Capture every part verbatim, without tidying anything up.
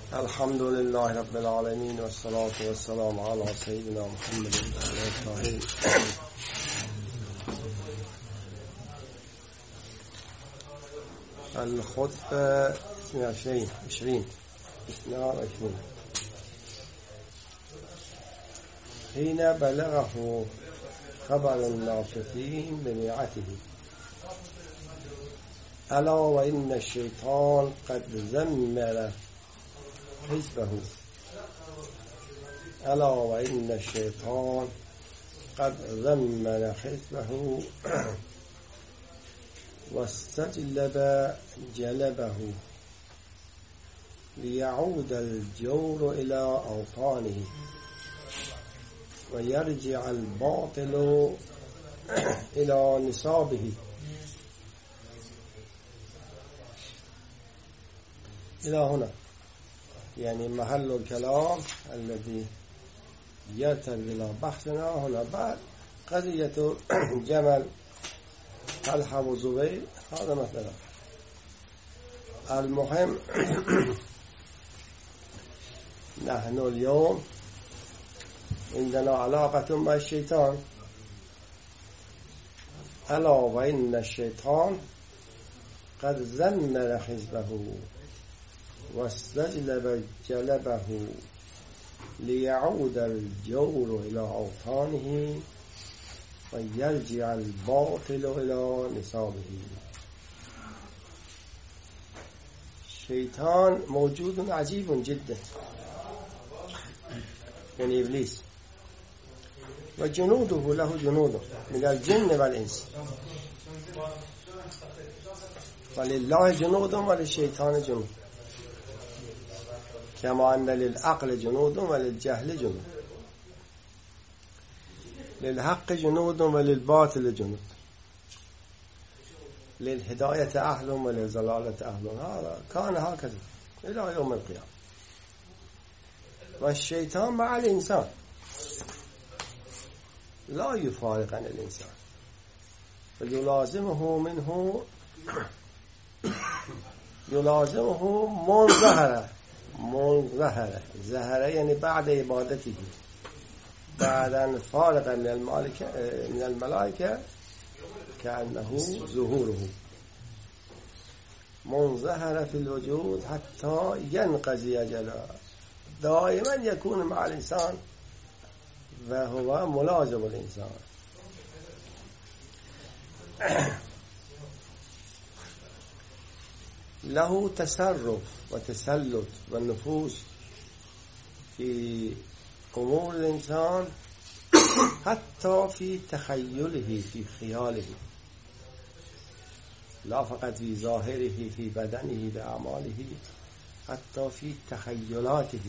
الحمد لله رب العالمين والصلاة والسلام على سيدنا محمد وعلى آله الخطبة اثنين وعشرين عشرين اثنين وعشرين حين بلغه خبر الناطقين ببيعته ألا وإن الشيطان قد زمر حزبه ألا وإن الشيطان قد زمر حزبه واستجلب جلبه ليعود الجور إلى أوطانه ويرجع الباطل إلى نصابه. إلى هنا يعني محل الكلام الذي يرتد إلى بحثنا هنا. بعد قضية جمل طلحة وزبير هذا مثلا المهم. نحن اليوم عندنا علاقة مع الشيطان. ألا وإن الشيطان قد زمر حزبه واستجلب جلبه ليعود الجور إلى أوطانه ويرجع الباطل إلى نصابه. الشيطان موجود عجيب جدا يعني إبليس وجنوده له جنود من الجن والإنس، ولله جنود وللشيطان جنود كما أن للعقل جنود وللجهل جنود، للحق جنود وللباطل جنود، للهداية أهل وللضلالة أهل. هذا كان هكذا إلى يوم القيامة. والشيطان مع الإنسان لا يفارق عن الإنسان ويلازمه منه يلازمه من ظهر من ظهر ظهر يعني بعد عبادته، بعد أن فارق من الملائكة من الملائكة كأنه ظهوره من ظهر في الوجود حتى ينقضي أجله. دائما يكون مع الإنسان وهو ملازم الإنسان. له تصرف وتسلط والنفوذ في أمور الإنسان حتى في تخيله في خياله، لا فقط في ظاهره في بدنه بأعماله، حتى في تخيلاته.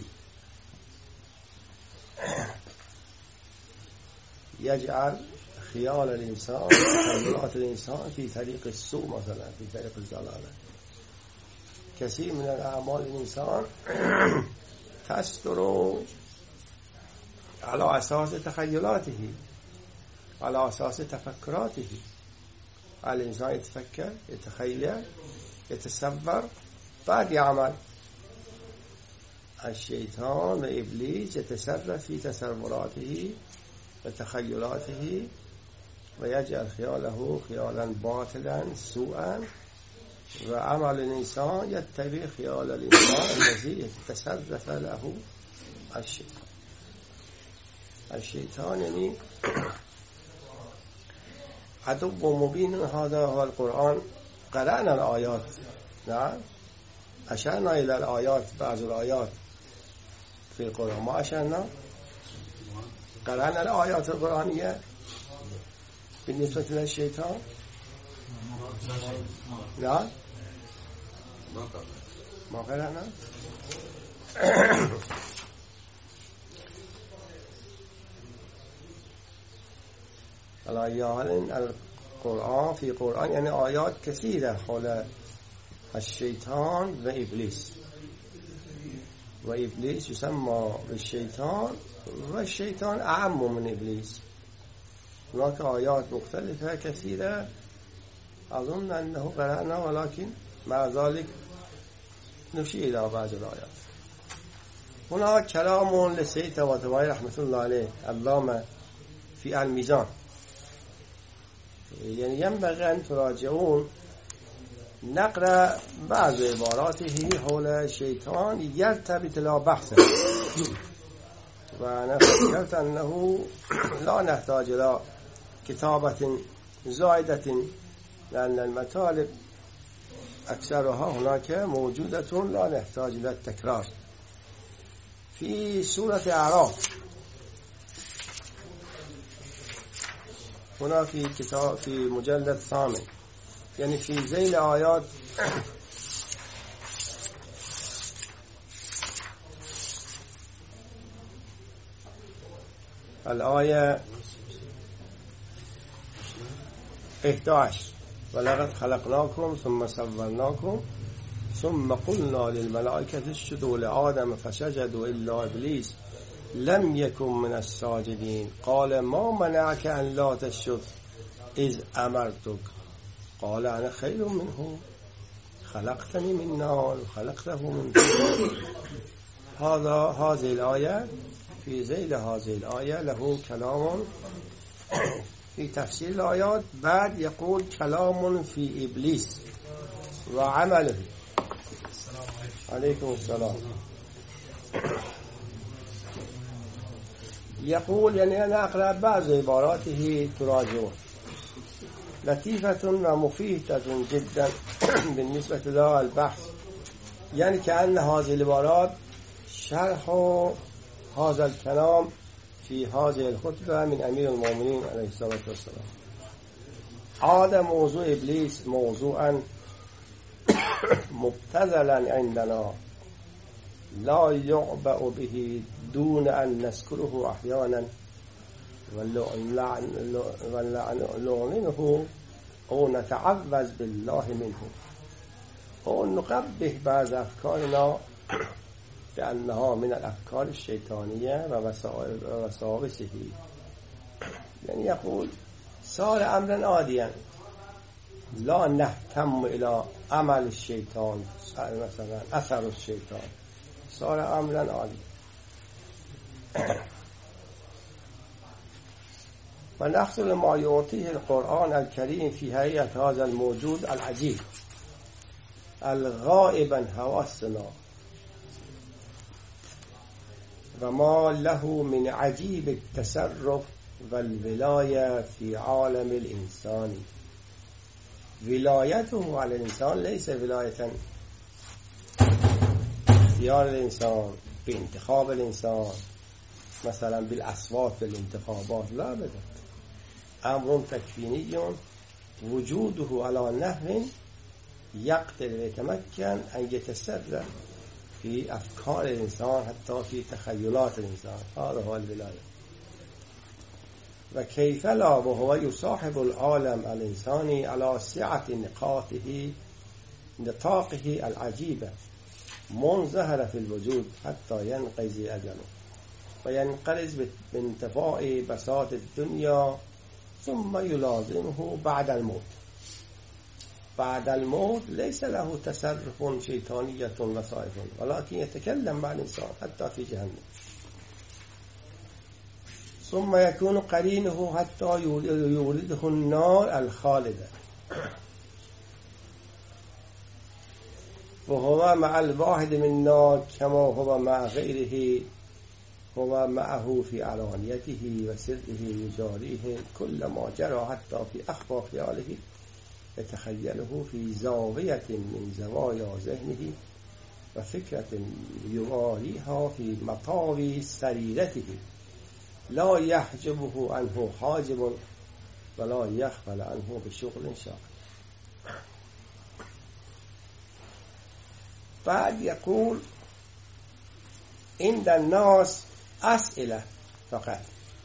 يجعل خيال الإنسان وتخيلات الإنسان في طريق السوء مثلا، في طريق الضلالة. كثير من الأعمال الإنسان تصدر على أساس تخيلاته، على أساس تفكراته. الإنسان يتفكر، يتخيل، يتصور، بعد يعمل. الشيطان وإبليس يتصرف في تصوراته وتخيلاته ويجعل خياله خيالا باطلا سوءا، وعمل الإنسان يتبع خيال الإنسان الذي يتصرف له الشيطان. الشيطان يعني عدو مبين. هذا هو القرآن. قرأنا الآيات، نعم، أشرنا إلى الآيات، بعض الآيات في القرآن ما أشرنا. قرأنا الآيات القرآنية بالنسبة للشيطان. لا ما قرأنا. الآيات القرآن في القرآن يعني آيات كثيرة حول الشيطان وإبليس. وإبليس يسمى بالشيطان، والشيطان أعم من إبليس. هناك آيات مختلفة كثيرة أظن أنه قرأنا، ولكن مع ذلك نشير إلى بعض الآيات. هنا كلام للسيد طباطبائي رحمة الله عليه اللام في الميزان، يعني ينبغي أن تراجعون نقرأ بعض عباراته حول الشيطان يرتبط لا بحث، وأنا فكرت أنه لا نحتاج إلى كتابة زائدة لأن المطالب أكثرها هناك موجودة لا نحتاج إلى التكرار. في سورة أعراف هنا في كتاب في مجلد ثامن، يعني في ذيل آيات الآية إحدى عشر ولقد خلقناكم ثم صورناكم ثم قلنا للملائكة اسجدوا لآدم فسجدوا إلا إبليس لم يكن من الساجدين قال ما منعك أن لا تسجد إذ أمرتك قال أنا خير منه خلقتني من نار وخلقته من طين. هذا هذه الآية في ذيل هذه الآية له كلام في تفسير الآيات. بعد يقول كلام في إبليس وعمله. عليكم السلام. يقول يعني أنا أقرأ بعض عباراته تراجعون لطيفة ومفيدة جدا بالنسبة له البحث، يعني كأن هذه العبارات شرح هذا الكلام في هذه الخطبة من أمير المؤمنين عليه الصلاة والسلام. عاد موضوع إبليس موضوعا مبتذلا عندنا لا يعبأ به دون أن نذكره أحيانا ونعلنه أو نتعوذ بالله منه أو نقبح بعض أفكارنا بأنها من الأفكار الشيطانية ووساوسه. يعني يقول صار أمرا عاديا لا نهتم إلى عمل الشيطان مثلا أثر الشيطان، صار أمرا عاديا. ونحصل ما يعطيه القرآن الكريم في هيئة هذا الموجود العجيب الغائب عن حواسنا وما له من عجيب التصرف والولاية في عالم الإنسان. ولايته على الإنسان ليس ولاية اختيار الإنسان بانتخاب الإنسان مثلا بالأصوات بالانتخابات، لا بد أمر تكويني وجوده على نحو يقدر ويتمكن أن يتسرع في أفكار الإنسان حتى في تخيلات الإنسان. هذا هو الولاية. وكيف لا وهو يصاحب العالم الإنساني على سعة نقاطه نطاقه العجيبة منزهرة في الوجود حتى ينقضي أجله وينقرض بانتفاء بساط الدنيا ثم يلازمه بعد الموت. بعد الموت ليس له تصرف شيطانية وصائف ولكن يتكلم مع الإنسان حتى في جهنم، ثم يكون قرينه حتى يولده النار الخالدة وهو مع الواحد من النار كما هو مع غيره، هو معه في علانيته وسره يجاريه كل ما جرى حتى في أخفى خياله يتخيله في زاوية من زوايا ذهنه وفكرة يواريها في مطاوي سريرته لا يحجبه عنه حاجب ولا يخفل عنه بشغل شاغل. بعد يقول عند الناس أسئلة فقط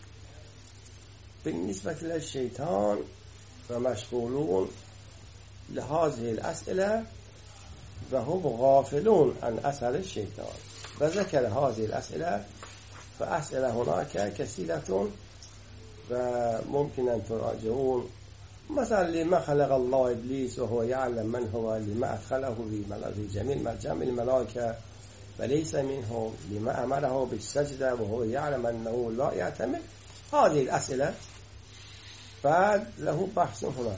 بالنسبة للشيطان ومشغولون لهذه الأسئلة وهم غافلون عن أثر الشيطان. وذكر هذه الأسئلة فأسئلة هناك كثيرة وممكن أن تراجعون. مثلا لما خلق الله إبليس وهو يعلم من هو، لما أدخله في جميع جميع الملائكة وليس منه لما أمره بالسجدة وهو يعلم أنه لا يعتمد. هذه الأسئلة بعد له بحث هناك.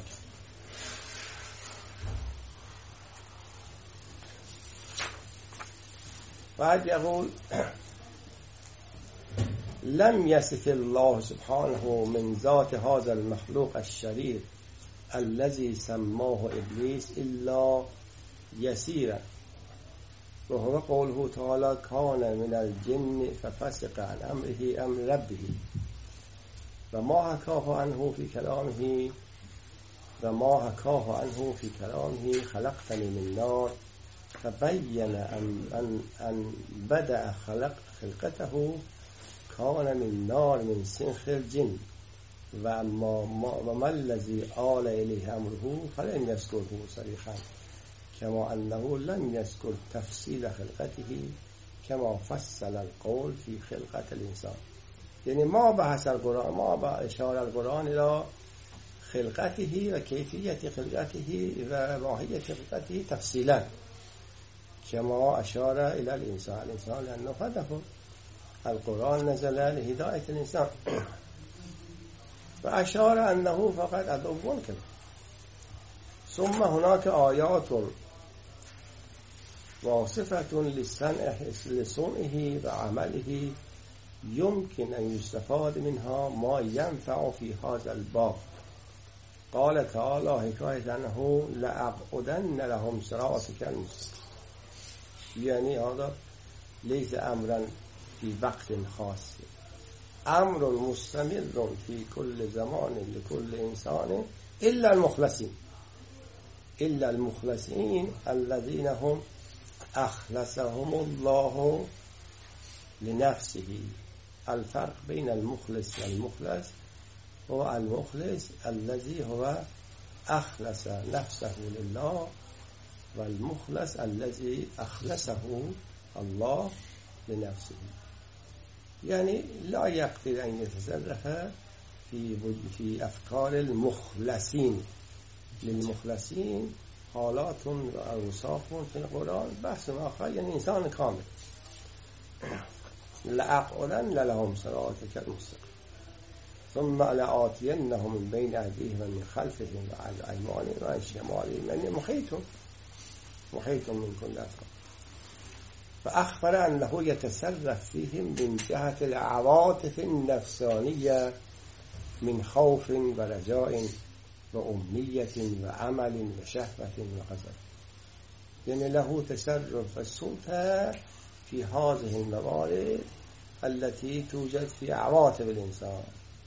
بعد يقول لم يصف الله سبحانه من ذات هذا المخلوق الشرير الذي سماه إبليس إلا يسيرا، وهو قوله تعالى كان من الجن ففسق عن أمره أمر ربه، وما حكاه عنه في كلامه وما حكاه عنه في كلامه خلقتني من نار، فبين أن, أن, أن بدأ خلق خلقته كان من نار من سنخ الجن، وما الذي آل إليه أمره فلم يذكره صريحا، كما أنه لم يذكر تفصيل خلقته كما فصل القول في خلقة الإنسان. يعني ما بحث القرآن، ما بإشارة القرآن إلى خلقته وكيفية خلقته وماهية خلقته تفصيلا كما أشار إلى الإنسان. الإنسان لأنه هدفه، القرآن نزل لهداية الإنسان، فأشار أنه فقط عدو كذب. ثم هناك آيات واصفة لصنعه وعمله يمكن أن يستفاد منها ما ينفع في هذا الباب. قال تعالى حكاية أنه لأقعدن لهم صراطك المستقيم، يعني هذا ليس أمرا في وقت خاص، أمر مستمر في كل زمان لكل إنسان إلا المخلصين، إلا المخلصين الذين هم أخلصهم الله لنفسه. الفرق بين المخلص والمخلص هو المخلص الذي هو أخلص نفسه لله، والمخلص الذي أخلصه الله لنفسه. يعني لا يقدر أن يتصرف في في أفكار المخلصين. للمخلصين حالات وأوصاف في القرآن بحث آخر، يعني إنسان كامل. لأقعدن لهم صراطك المستقيم ثم لآتينهم من بين أيديهم ومن خلفهم وعن أيمانهم وعن شمالهم، يعني محيط محيط من كل أطراف. فأخبر أنه يتصرف فيهم من جهة العواطف النفسانية من خوف ورجاء وأمنية وعمل وشهوة وغضب، يعني له تصرف السلطة في هذه الموارد التي توجد في عواطف الإنسان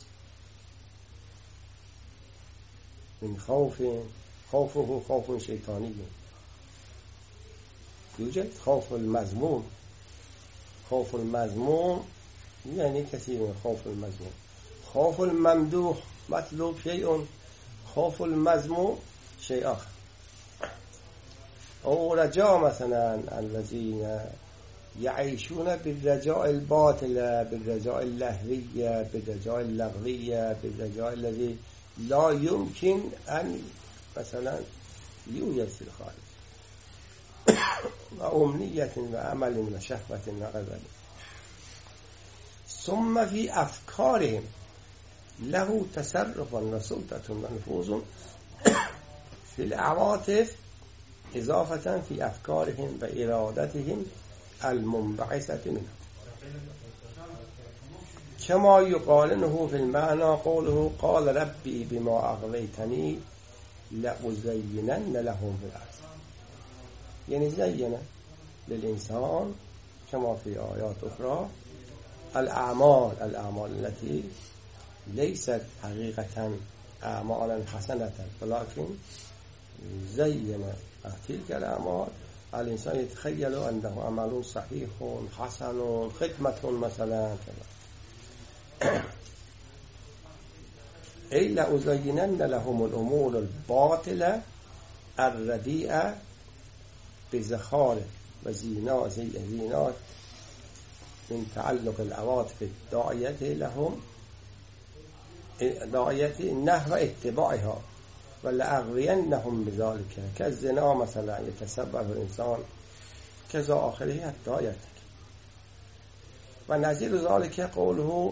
من خوف. خوفه خوف شيطاني، يوجد خوف المذموم. خوف المذموم يعني كثير من خوف المذموم. خوف الممدوح مطلوب شيء، خوف المذموم شيء آخر. أو رجاء مثلا الذين يعيشون بالرجاء الباطل، بالرجاء اللهوية، بالرجاء اللغوية، بالرجاء الذي لا يمكن أن مثلا يوجد في الخارج، وأمنية وعمل وشهوة وغضب. ثم في أفكارهم له تصرف وسلطة ونفوذ في العواطف، إضافة في أفكارهم وإرادتهم المنبعثة منها، كما يقالنه في المعنى قوله قال ربي بما أغويتني لأزينن لهم في الأرض. يعني زين للإنسان كما في آيات أخرى الأعمال الأعمال التي ليست حقيقة أعمالا حسنة، ولكن زين تلك الأعمال. الإنسان يتخيل أنه عمل صحيح حسن، خدمة مثلا كذا. إلا أزينن لهم الأمور الباطلة الرديئة بزخارف وزينات زينات من تعلق العواطف الداعية لهم داعية نحو اتباعها، ولا أغوينهم بذلك. كالزنا مثلا يتسبب الإنسان كذا آخره حتى يتك. ونظير ذلك قوله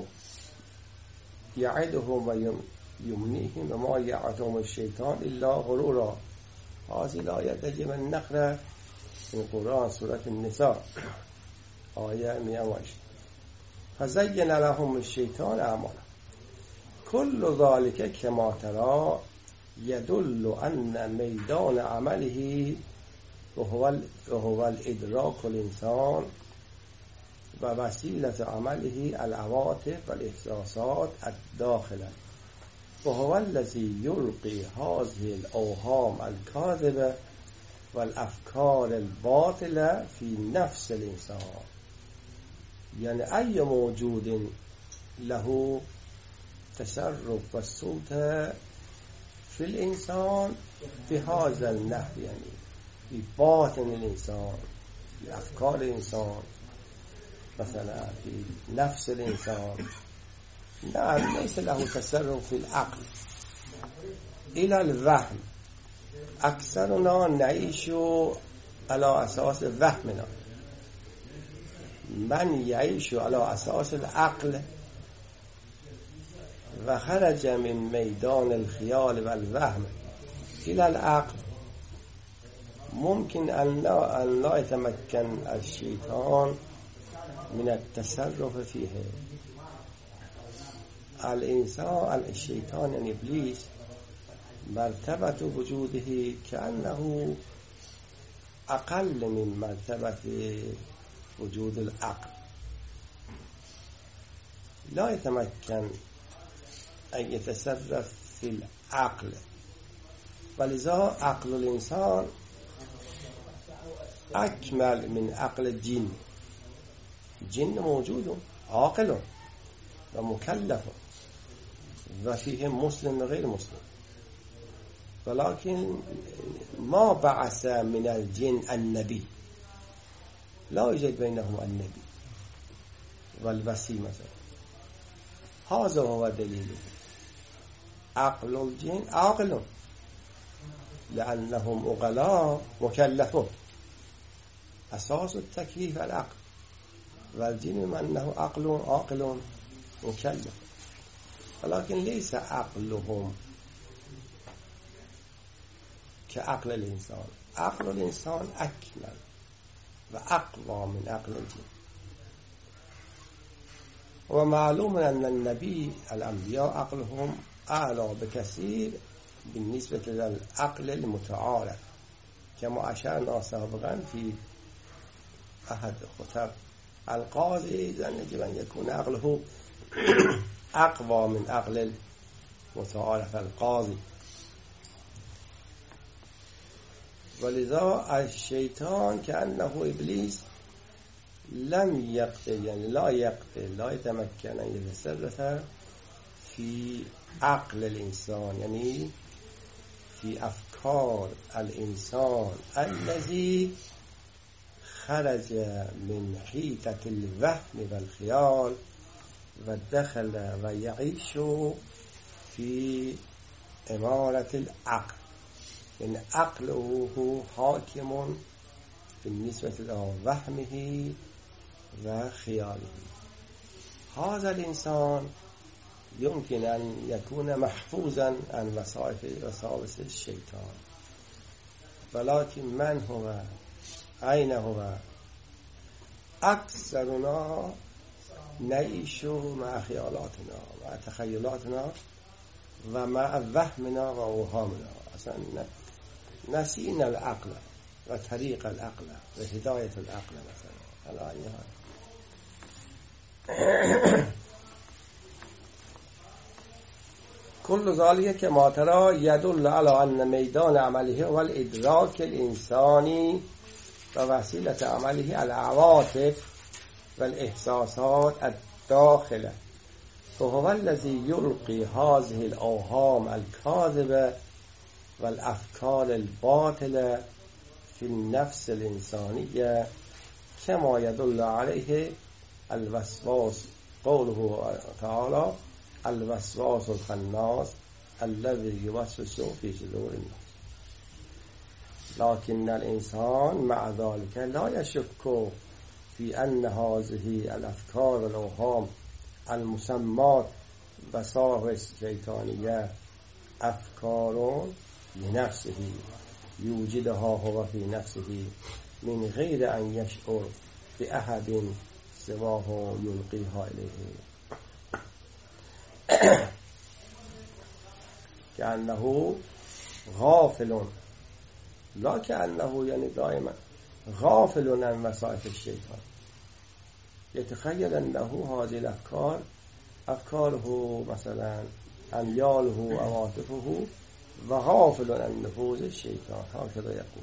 يعدهم ويمنيهم وما يعدهم الشيطان إلا غرورا. هذه الآية تجي من نقرأ في القرآن سورة النساء آية مئة وعشرين. فزين لهم الشيطان أعمالهم كل ذلك كما ترى يدل أن ميدان عمله وهو وهو الإدراك الإنسان ووسيلة عمله العواطف والإحساسات الداخلة، وهو الذي يلقي هذه الأوهام الكاذبة والأفكار الباطلة في نفس الإنسان. يعني أي موجود له تصرف والسلطة في الإنسان بهذا النحو، يعني في باطن الإنسان، في أفكار الإنسان، مثلا في نفس الإنسان، لا ليس له تصرف في العقل إلى الوهم. أكثرنا نعيش على أساس وهمنا، من يعيش على أساس العقل وخرج من ميدان الخيال والوهم إلى العقل ممكن أن لا, أن لا يتمكن الشيطان من التصرف فيه. الإنسان الشيطان يعني إبليس مرتبة وجوده كأنه أقل من مرتبة وجود العقل، لا يتمكن أن يتصرف في العقل، ولذا عقل الإنسان أكمل من عقل الجن. الجن موجود عاقل ومكلف وفيهم مسلم وغير مسلم، ولكن ما بعث من الجن النبي، لا يوجد بينهم النبي والوصي مثلا. هذا هو دليله. عقل الجن عاقل لأنهم عقلاء مكلفون، أساس التكليف العقل، والجن من أنه عقل عاقل مكلف، ولكن ليس عقلهم كعقل الإنسان. عقل الإنسان أكمل وأقوى من عقل الجن. ومعلوم أن النبي الأنبياء عقلهم أعلى بكثير بالنسبة للعقل المتعارف، كما أشرنا سابقا في أحد خطب. القاضي إذا يجب أن يكون عقله أقوى من عقل المتعارف القاضي. ولذا الشيطان كأنه إبليس لم يقتل، يعني لا يقتل، لا يتمكن أن يتصرف في عقل الإنسان، يعني في أفكار الإنسان الذي خرج من حيطة الوهم والخيال ودخل ويعيش في إمارة العقل، يعني عقله حاكم بالنسبة إلى وهمه وخياله. هذا الإنسان يمكن أن يكون محفوظا عن وساوس الشيطان، ولكن من هو؟ أين هو؟ أكثرنا نعيش مع خيالاتنا مع تخيلاتنا ومع وهمنا وأوهامنا، أصلا نسينا العقل وطريق العقل وهداية العقل مثلا. على أي حال كل ذلك كما ترى يدل على أن ميدان عمله هو الإدراك الإنساني ووسيلة عمله العواطف والإحساسات الداخلة، وهو الذي يلقي هذه الأوهام الكاذبة والأفكار الباطلة في النفس الإنسانية، كما يدل عليه الوسواس. قوله تعالى الوسواس الخناس الذي يوسوس في صدور الناس. لكن الإنسان مع ذلك لا يشك في أن هذه الأفكار الأوهام المسمات وساوس شيطانية أفكار لنفسه يوجدها هو في نفسه من غير أن يشعر بأحد سواه يلقيها إليه كأنه غافل، لا كأنه يعني دائما غافل عن وسائط الشيطان، يتخيل أنه هذه الأفكار أفكاره مثلا أمياله عواطفه وغافل عن نفوذ الشيطان، هكذا يقول.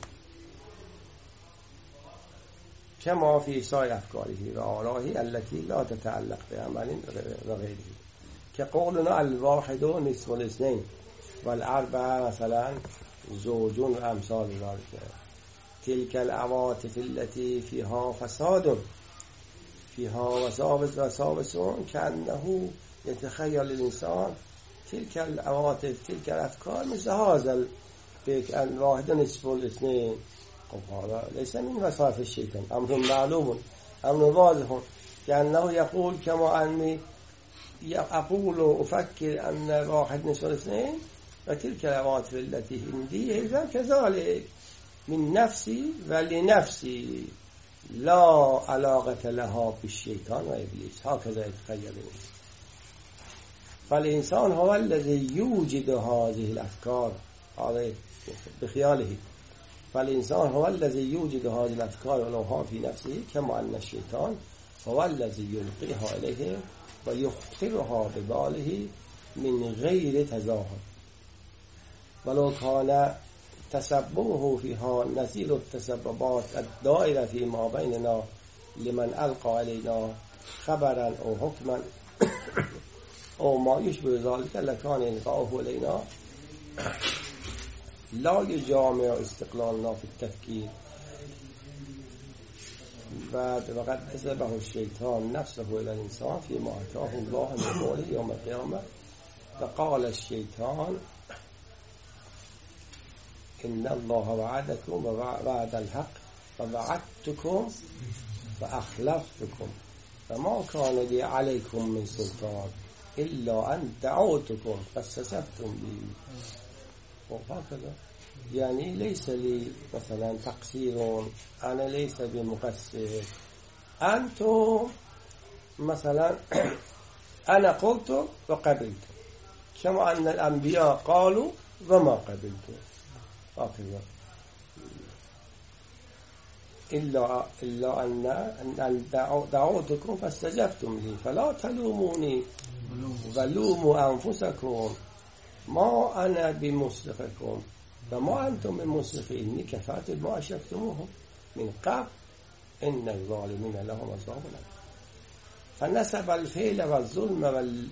كما في سائر أفكاره وآرائه التي لا تتعلق بعمل وغيره، كقولنا الواحد نصف الاثنين والأربعة مثلا زوج وأمثال ذلك. تلك العواطف التي فيها فساد فيها وساوس وساوس كأنه يتخيل الإنسان تلك العواطف تلك الأفكار مثل هذا الواحد نصف الاثنين. هذا ليس من وصف الشيطان، أمر معلوم أمر واضح، كأنه يقول كما أني أقول وأفكر أن واحد نصف الاثنين وتلك العواطف التي عندي إذا كذلك من نفسي ولنفسي لا علاقة لها بالشيطان وإبليس، هكذا يتخيل. فالإنسان هو الذي يوجد هذه الأفكار هذا بخياله، فالإنسان هو الذي يوجد هذه الأفكار والأوهام في نفسه، كما أن الشيطان هو الذي يلقيها إليه ويخطرها بباله من غير تظاهر، ولو كان تسببه فيها نزيل التسببات الدائرة فيما بيننا لمن ألقى علينا خبرا أو حكما أو ما يشبه ذلك لكان إلقاؤه إلينا لا يجامع استقلالنا في التفكير. وقد أسبه الشيطان نفسه إلى الإنسان فيما أتاه الله من قوله يوم القيامة، فقال الشيطان إن الله وعدكم ووعد الحق ووعدتكم فأخلفتكم فما كان لي عليكم من سلطان إلا أن دعوتكم فاستجبتم لي. وهكذا يعني ليس لي مثلا تقصير، أنا ليس بمقصر، أنتم مثلا أنا قلت وقبلت كما أن الأنبياء قالوا وما قبلت، هكذا إلا إلا أن أن دعوتكم فاستجبتم لي فلا تلوموني ولوموا أنفسكم ما أنا بمصرخكم وما أنتم بمصرخي إني كفرت بما أشركتموه من قبل إن الظالمين لهم عذاب أليم. فنسب الفعل والظلم وال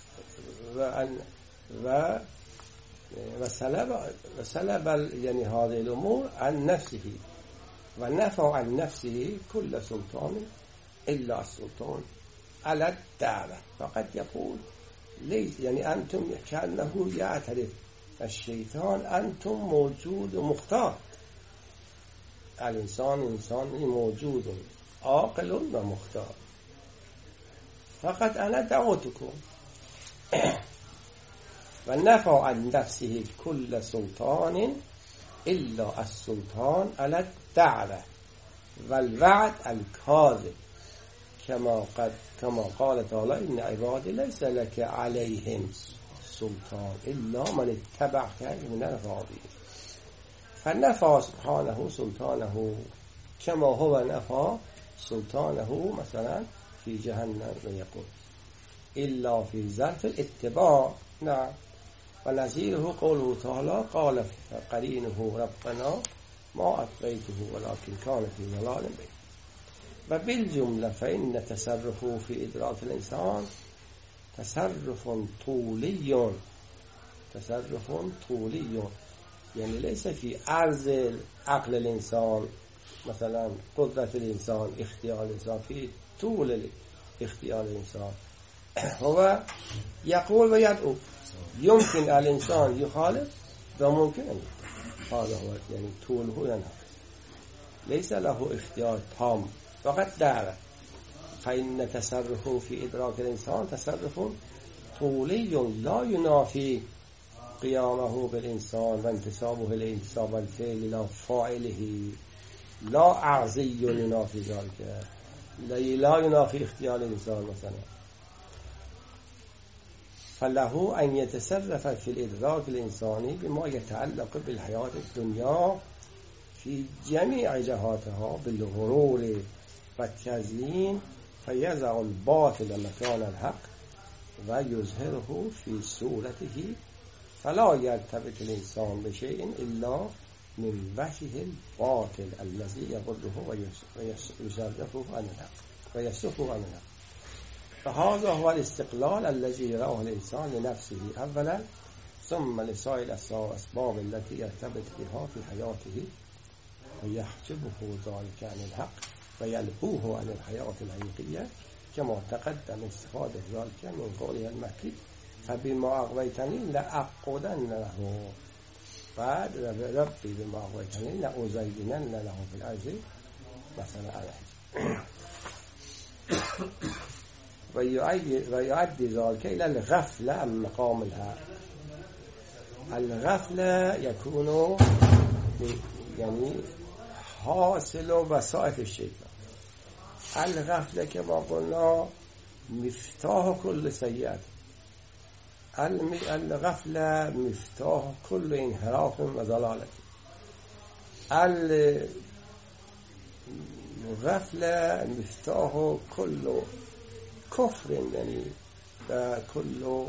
و وسلب وسلب يعني هذه الأمور عن نفسه ونفى عن نفسه كل سلطان إلا السلطان على الدعوة. فقد يقول ليس يعني أنتم كأنه يعترف الشيطان أنتم موجود ومختار، الإنسان إنسان موجود عاقل ومختار، فقد أنا دعوتكم ونفى عن نفسه كل سلطان إلا السلطان على الدعوة والوعد الكاذب كما قد كما قال تعالى إن عبادي ليس لك عليهم سلطان إلا من اتبعك من الغاوين. فنفى سبحانه سلطانه كما هو نفى سلطانه مثلا في جهنم ويقول إلا في ظرف الاتباع. نعم. ونزيره قوله تعالى قال قرينه ربنا ما أطغيته ولكن كان في ضلال بعيد. وبالجملة فإن تصرفه في إدراك الإنسان تصرف طولي تصرف طولي يعني ليس في عرض عقل الإنسان مثلا قدرة الإنسان اختيار الإنسان، في طول اختيار الإنسان. هو يقول ويدعو، يمكن الإنسان يخالف وممكن أن يتبع. هذا هو يعني طوله ينهى ليس له اختيار تام فقط دعوة فإن تصرفه في إدراك الإنسان تصرف طولي لا ينافي قيامه بالإنسان وانتسابه لانتساب الفعل لا فاعله لا أعزي ينافي ذلك لا ينافي اختيار الإنسان مثلا فله أن يتصرف في الإدراك الإنساني بما يتعلق بالحياة الدنيا في جميع جهاتها بالغرور والتزيين فيضع الباطل مكان الحق ويظهره في صورته فلا يرتبط الإنسان بشيء إلا من وجه الباطل الذي يغره ويصرفه عن الحق ويصرفه عن الحق فهذا هو الاستقلال الذي يراه الإنسان لنفسه أولا ثم لسائر الأسباب التي يرتبط بها في حياته ويحجبه ذلك عن الحق ويلهوه عن الحياة الحقيقية كما تقدم استفادة ذلك من قوله المكي فبما أغويتني لأقعدن له بعد ربي بما أغويتني لأزينن له في الأرض مثلا عليه ويؤدي ذلك إلى الغفلة عن مقام الحق. الغفلة يكون يعني حاصل وسائط الشيطان. الغفلة كما قلنا مفتاح كل سيئة. الغفلة مفتاح كل انحراف وضلالة. الغفلة مفتاح كل كفر يعني كل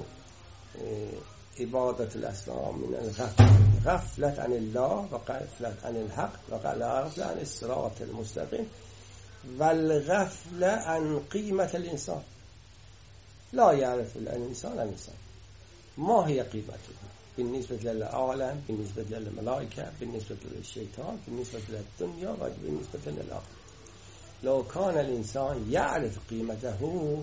عبادة الأصنام من الغفلة. غفلة عن الله وغفلة عن الحق وغفلة عن الصراط المستقيم والغفلة عن قيمة الإنسان. لا يعرف الإنسان الإنسان ما هي قيمته بالنسبة للعالم، بالنسبة للملائكة، بالنسبة للشيطان، بالنسبة للدنيا وبالنسبة للآخرة. لو كان الإنسان يعرف قيمته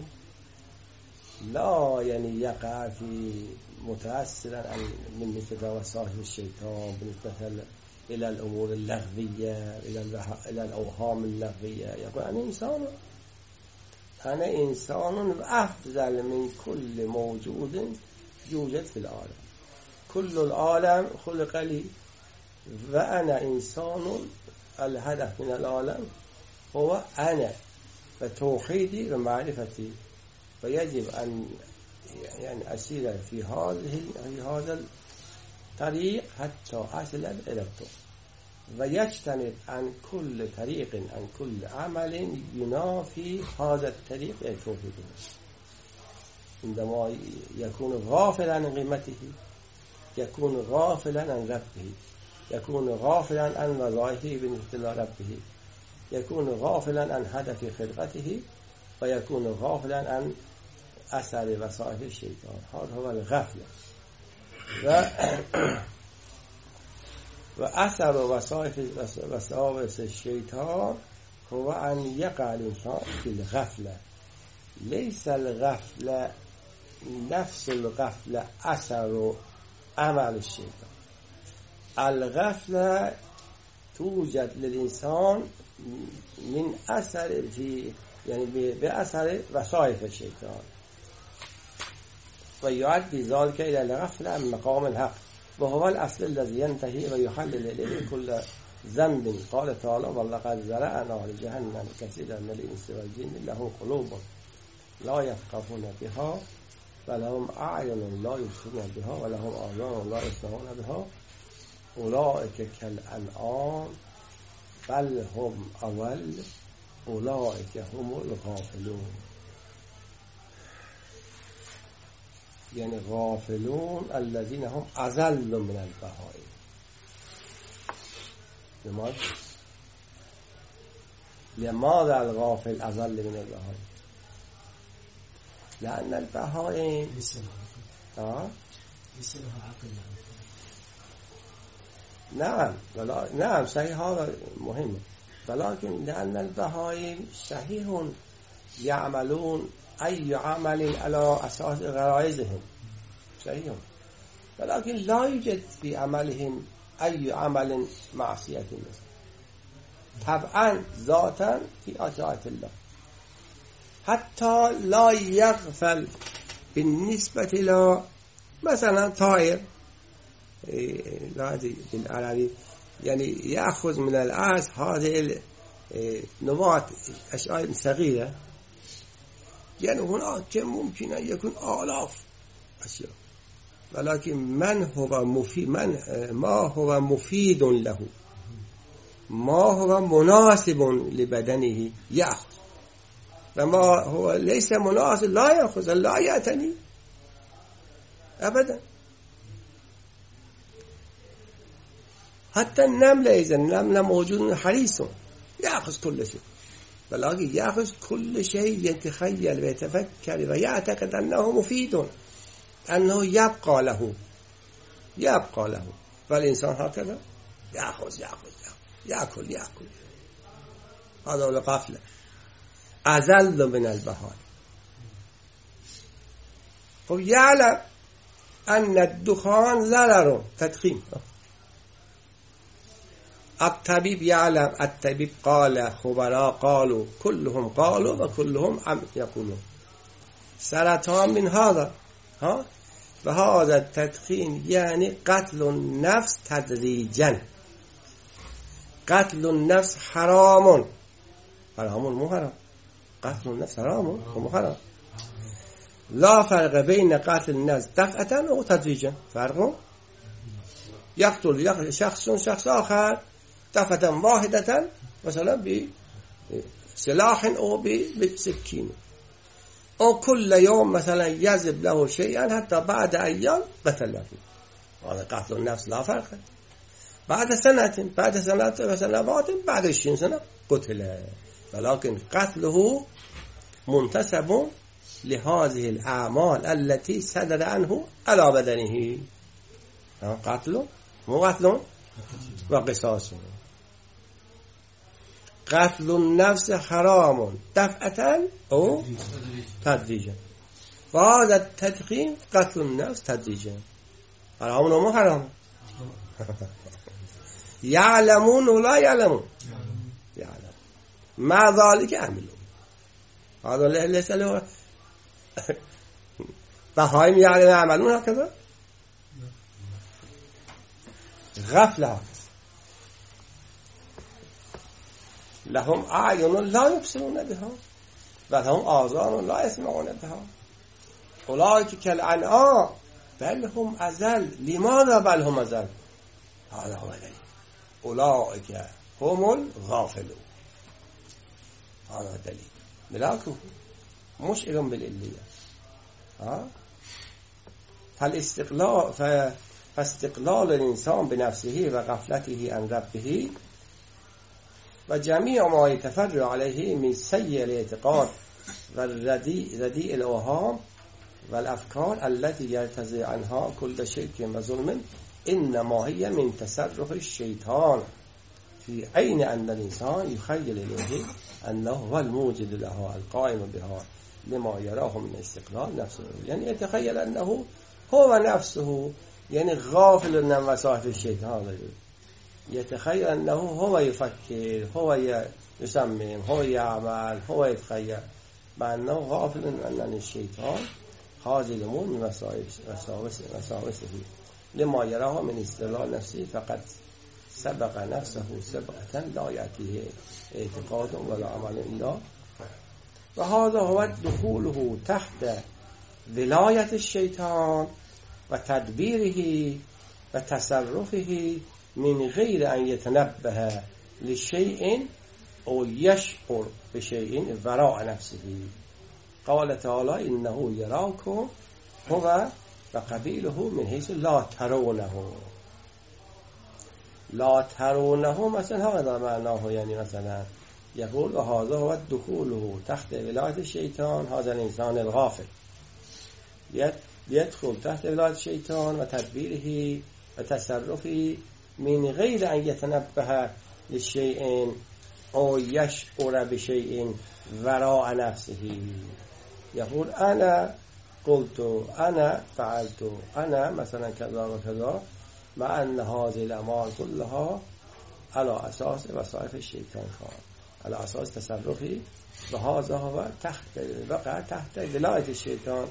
لا يعني يقع في متأثرا بالنسبة لوسائل الشيطان، بالنسبة إلى الأمور اللغوية، إلى الأوهام اللغوية. يقول أنا إنسان أنا إنسان أفضل من كل موجود يوجد في العالم. كل العالم خلق لي وأنا إنسان. الهدف من العالم هو أنا وتوحيدي ومعرفتي، ويجب أن يعني أسير في هذه في هذا الطريق حتى أصل إلى التوحيد، ويجتنب عن كل طريق عن كل عمل ينافي هذا الطريق التوحيد. عندما يكون غافلا عن قيمته، يكون غافلا عن ربه، يكون غافلا عن وظائفه بالنسبة لربه، يكون غافلا عن هدف خلقته، ويكون غافلا عن أثر وسائل الشيطان. هذا هو الغفلة. و وأثر وسائل الشيطان هو أن يقع الإنسان في الغفلة. ليس الغفلة نفس الغفلة أثر عمل الشيطان. الغفلة توجد للإنسان من أثر في يعني بأثر وسائل الشيطان، ويؤدي ذلك إلى الغفلة عن مقام الحق، وهو الأصل الذي ينتهي ويحلل إليه كل ذنب. قال تعالى ولقد ذرأنا لجهنم كثيرا من الإنس والجن لهم قلوب لا يفقهون بها ولهم أعين لا يبصرون بها ولهم آذان لا يسمعون بها أولئك كالأنعام بل هم أضل أولئك هم الغافلون. يعني غافلون الذين هم أضل من البهائم. لماذا؟ لماذا الغافل أضل من البهائم؟ لأن البهائم آه؟ نعم ولا... نعم صحيح، هذا مهم، ولكن لأن البهائم صحيح يعملون أي عمل على أساس غرائزهم صحيح، ولكن لا يوجد في عملهم ای عمل معصیت مثل طبعا ذاتا فی اطاعت الله حتی لا یغفل بالنسبة الى مثلا طائر بالعربي يعني يأخذ من الأرض هذه النبات أشياء صغيرة يعني هناك ممكن أن يكون آلاف أشياء ولكن من هو مفيد من ما هو مفيد له ما هو مناسب لبدنه يأخذ وما هو ليس مناسب لا يأخذ لا يأتني أبدا. حتى النمل إذا النمل موجود حريص يأخذ كل شيء ولكن يأخذ كل شيء يتخيل ويتفكر ويعتقد أنه مفيد أنه يبقى له يبقى له والإنسان هكذا يأخذ يأخذ يأكل يأكل هذا هو الغفلة أذل من البهائم. خب يعلم أن الدخان ضرر تدخين الطبيب يعلم الطبيب قال خبراء قالوا كلهم قالوا وكلهم عم يقولون سرطان من هذا ها وهذا التدخين يعني قتل النفس تدريجا قتل النفس حرام حرام مو حرام قتل النفس حرام مو حرام لا فرق بين قتل النفس دفعة أو تدريجا فرق يقتل شخص شخص آخر دفعة واحدة مثلا بسلاح أو بسكين أو كل يوم مثلا يجب له شيئا حتى بعد أيام قتله هذا قتل النفس لا فرق بعد سنة بعد سنة وسنوات بعد عشرين سنة قتل ولكن قتله منتسب لهذه الأعمال التي صدر عنه على بدنه قتله مو قتل وقصاص. قتل النفس حرام دفعة أو تدريجا وهذا التدخين قتل النفس تدريجا حرام ومو حرام يعلمون ولا يعلمون يعلم مع ذلك عملوا هذا ليس له بهائم يعلم يعملون هكذا غفلة لهم أعين لا يبصرون بها ولهم آذان لا يسمعون بها أولئك كالأنعام بل هم أضل. لماذا بل هم أضل؟ هذا هو الدليل أولئك هم الغافلون هذا الدليل لكن مش إلهم بالإلية ها فالاستقلال فاستقلال الإنسان بنفسه وغفلته عن ربه وجميع ما يتفرع عليه من سيء الاعتقاد والرديء الأوهام والأفكار التي يرتزع عنها كل شرك وظلم إنما هي من تصرف الشيطان في عين أن الإنسان يخيل إليه أنه هو الموجد لها القائم بها لما يراه من استقلال نفسه يعني يتخيل أنه هو نفسه يعني غافل عن وسائل الشيطان يتخيل أنه هو يفكر هو يسمم هو يعمل هو يتخيل مع أنه غافل عن الشيطان هذه الأمور من وساوسه لما يراه من استقلال نفسه فقد سبق نفسه سبقة لا يأتيه اعتقاد ولا عمل إلا وهذا هو دخوله تحت ولاية الشيطان وتدبيره وتصرفه من غير أن يتنبه لشيء أو يشعر بشيء وراء نفسه. قال تعالى إنه يراكم هو وقبيله من حيث لا ترونه. لا ترونه مثلا هذا معناه يعني مثلا يقول وهذا هو دخوله تحت ولاية الشيطان هذا الإنسان الغافل يدخل تحت ولاية الشيطان وتدبيره وتصرفه من غير أن يتنبه للشيء أو يشعر بشيء وراء نفسه. يقول أنا قلت أنا فعلت أنا مثلا كذا وكذا مع ان هذه الاعمال كلها على اساس وسائل الشیطان کار، على اساس تصرفی و هذا هو تحت وقع تحت ولایت الشیطان.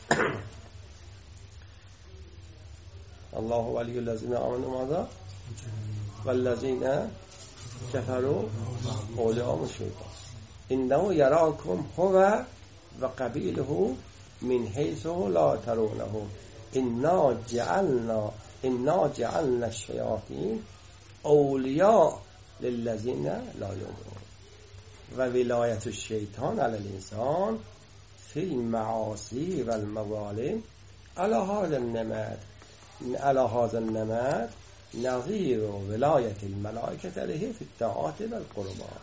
الله ولی الذین آمنوا ماذا والذین كفروا اولیاءهم الشیطان انه یراکم هو و قبیله من حیث لا ترونه انا جعلنا انا جعلنا الشیاطین اولیاء للذین لا یؤمنون. و ولایت الشیطان علی الانسان فی المعاصی و المظالم علی هذا النمط على هذا النمط نظیر ولایت الملائکه علیه فی الطاعات و القربات.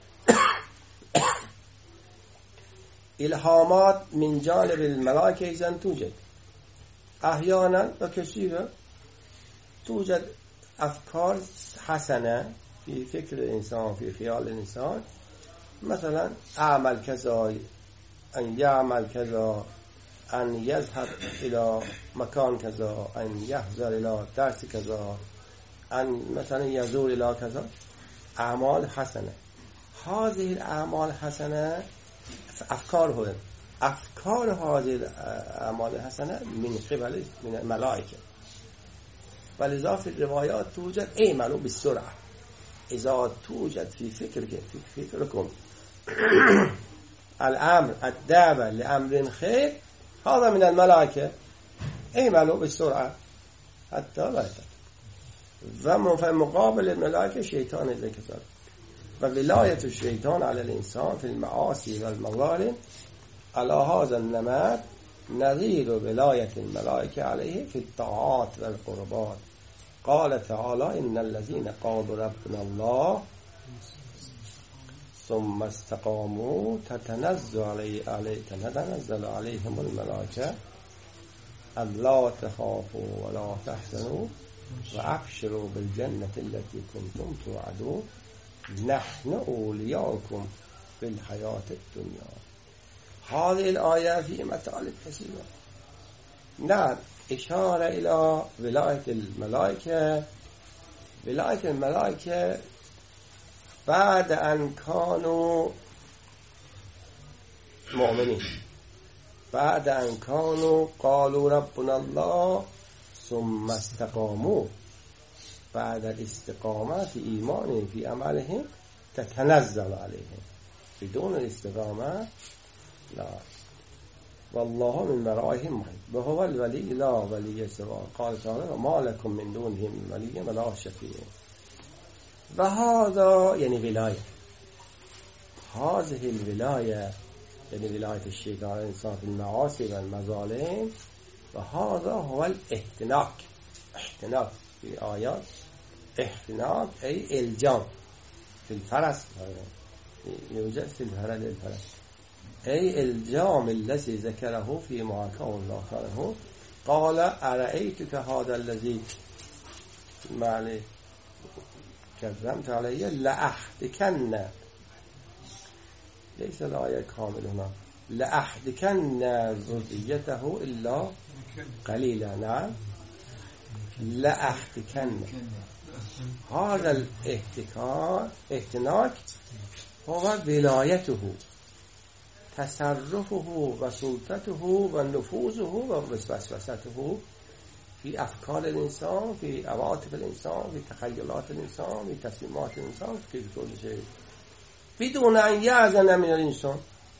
الهامات من جانب الملائکه ایضا توجد احیانا و کثیرا، توجد افکار حسنه فی فکر الانسان فی خیال الانسان، مثلا اعمل كذا ان يعمل كذا ان يذهب الى مكان كذا ان يحضر الى درس كذا ان مثلا يزور الى كذا، اعمال حسنه. هذه الاعمال حسنه افکار هست، افکار هذه الاعمال حسنه من قبل من الملائکه، ولذا في الروايات توجد اعملوا بالسرعه اذا توجد في فكر في فكركم الامر الدعوه لامر خير هذا من الملائكه اعملوا بالسرعه حتى لا يتك. و في مقابل الملائكه شيطان ذكر و ولایت الشیطان علی الانسان فی المعاصی و المظالم على هذا النمط نظیر ولایت الملائکه علیه فی الطاعات و القربات. قال تعالی ان الذين قالوا ربنا الله ثم استقاموا تتنزل عليه تتنزل عليهم الملائكه الا تخافوا ولا تحزنوا وابشروا بالجنه التي كنتم توعدون نحن اولیاؤکم فی الحیات الدنیا. هذه الآية في مطالب كثيرة. نعم اشاره الى ولایت الملائکه. ولایت الملائکه بعد ان كانوا مؤمنين، بعد ان كانوا قالوا ربنا الله ثم استقاموا، بعد الاستقامة في إيمانهم في أعمالهم تتنزل عليهم. بدون الاستقامة لا. والله من ورائهم وهو الولي لا ولي سواه. قال تعالى ما لكم من دونهم من ولي ولا شفيع. وهذا يعني ولاية، هذه الولاية يعني ولاية الشيطان الإنسان في المعاصي والمظالم، وهذا هو الاحتناك. احتناك في آيات احتناك أي الجام في الفرس، يوجد في الهرل الفرس، أي الجام الذي ذكره في معاكاه الله تعالى. قال أرأيتك هذا الذي معنى كذبت عليه لأحتكن، ليس الآية كامل هنا، لأحتكن ذريته إلا قليلا. نعم لأحتكن. هذا الاحتكار احتناك هو ولايته، تصرفه وسلطته ونفوذه ووسوسته في أفكار الإنسان، في عواطف الإنسان، في تخيلات الإنسان، في تصميمات الإنسان، في كل شيء بدون أن يأذن من الإنسان.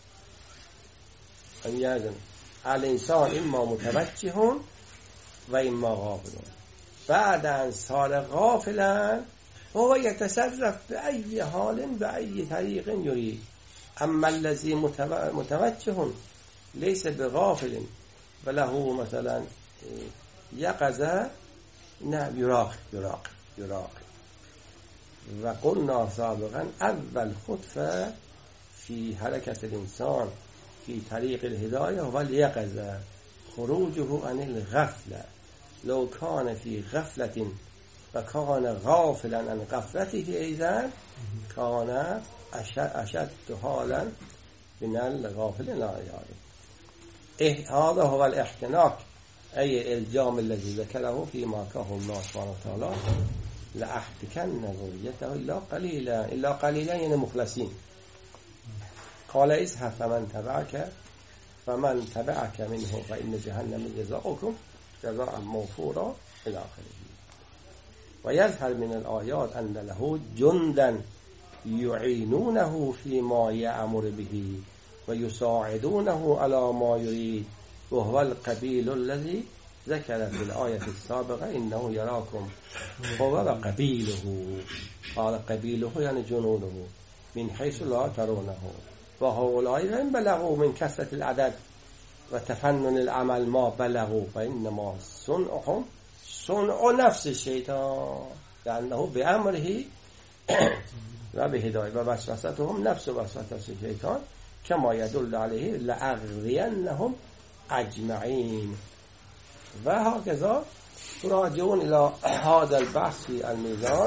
أن يأذن الإنسان إما متوجه وإما غافل. بعد أن صار غافلا هو يتصرف بأي حال بأي طريق يريد. أما الذي متوجه ليس بغافل وله مثلا يقظة، نعم يراقب يراقب يراقب. وقلنا سابقا أول خطوة في حركة الإنسان في طريق الهداية هو اليقظة، خروجه عن الغفلة. لو كان في غفلة وكان غافلا عن غفلته أيضا كان أشد حالا من الغافل لا يعرف. هذا هو الاحتناك أي الجام الذي ذكره في ماكاه الله سبحانه وتعالى لأحتكن ذريته إلا قليلا إلا قليلا يعني مخلصين. قال اذهب فمن تبعك فمن تبعك منه فإن جهنم جزاؤكم جزاء موفورا إلى آخره. ويظهر من الآيات أن له جندا يعينونه فيما يأمر به ويساعدونه على ما يريد وهو القبيل الذي ذكر في الآية السابقة إنه يراكم هو وقبيله. قال قبيله يعني جنوده من حيث لا ترونه. وهؤلاء لم بلغوا من كثرة العدد وتفنن العمل ما بلغوا فإنما صنعهم صنع نفس الشيطان لأنه بأمره وبهداية ووسوستهم نفس وسوسة الشيطان كما يدل عليه لأغوينهم أجمعين. وهكذا راجعون إلى هذا البحث في الميزان،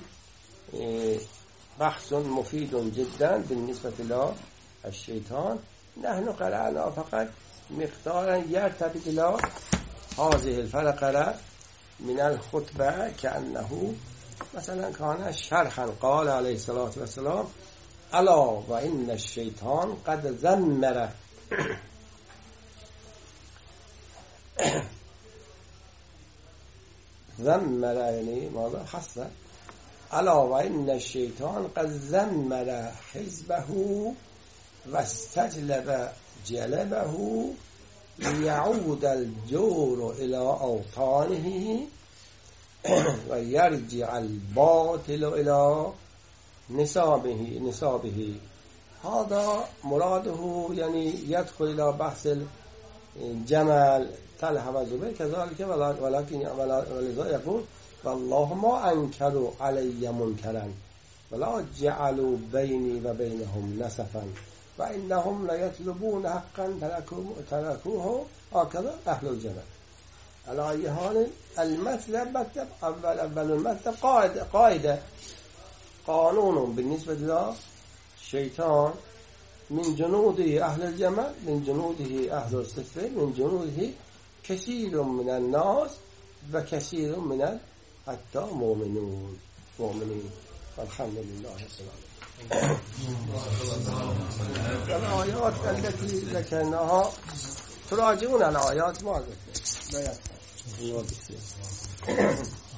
بحث مفيد جدا بالنسبة إلى الشيطان. نحن قرأنا فقط مقدارا يرتبط إلى هذه الفقرة من الخطبة كأنه مثلا كان شرحا. قال عليه الصلاة والسلام ألا وإن الشيطان قد زمر زمر يعني ماذا حصل. ألا وإن الشيطان قد زمر حزبه واستجلب جلبه ليعود الجور إلى أوطانه ويرجع الباطل إلى نصابه نصابه. هذا مراده يعني يدخل إلى بحث الجمال طلحة وزبير كذلك، ولكن ولذا يقول والله ما أنكروا علي منكرا ولا جعلوا بيني وبينهم نسفا فإنهم لا يطلبون حقا تركوه هكذا أهل الجنة. على أي حال المطلب أول أول المطلب قاعدة قاعدة قانون بالنسبة للشيطان من جنوده أهل الجنة من جنوده أهل الصفة من جنوده كثير من الناس وكثير من حتى مؤمنون مؤمنين. الحمد لله والسلام. الآيات التي ذكرناها تراجعون الآيات ما ذكر لا يذكر.